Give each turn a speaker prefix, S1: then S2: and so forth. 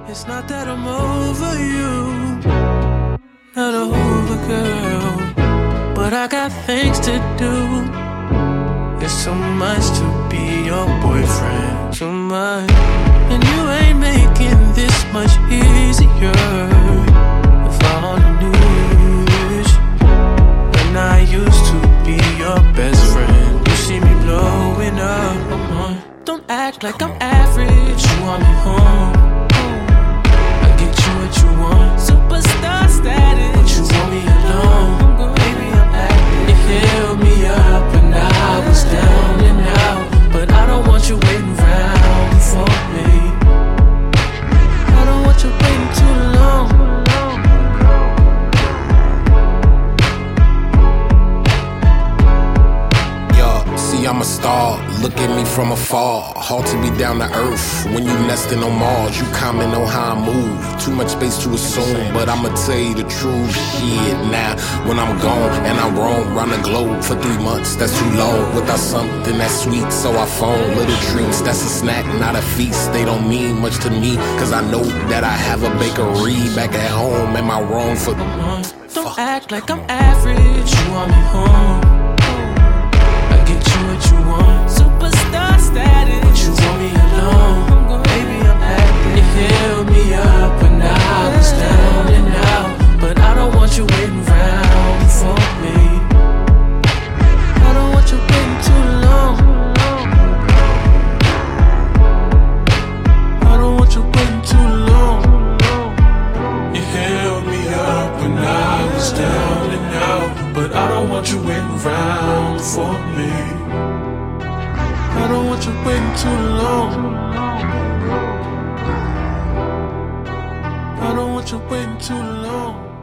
S1: It's not that I'm over you, not over, girl, but I got things to do. It's so much to be your boyfriend, too much. And you ain't making this much easier. If I only knew this, when I used to be your best friend. You see me blowing up, don't act like I'm average. You want me home, I get you what you want. Superstar status, but you want me alone. Baby, I'm acting. You held me up and I was down and out, but I don't want you waiting around for me. I don't want you waiting too long.
S2: Yo, see I'm a star, look at me from afar. Hard to be down to earth when you nesting on Mars. You comment on how I move, too much space to assume, but I'ma tell you the truth. Shit, now when I'm gone and I roam round the globe for 3 months, that's too long without something that's sweet. So I phone little treats, that's a snack, not a feast. They don't mean much to me, cause I know that I have a bakery back at home. Am I wrong for
S1: Don't act like I'm average. You want me home, I get you what you want. Superstar status, but you want me alone. Baby, I'm acting. You held me up and I was down and out, but I don't want you waiting around for me. I don't want you waiting too long. I don't want you waiting too long. You held me up and I was down and out, but I don't want you waiting around for me. I don't want you waiting too long. I don't want you waiting too long.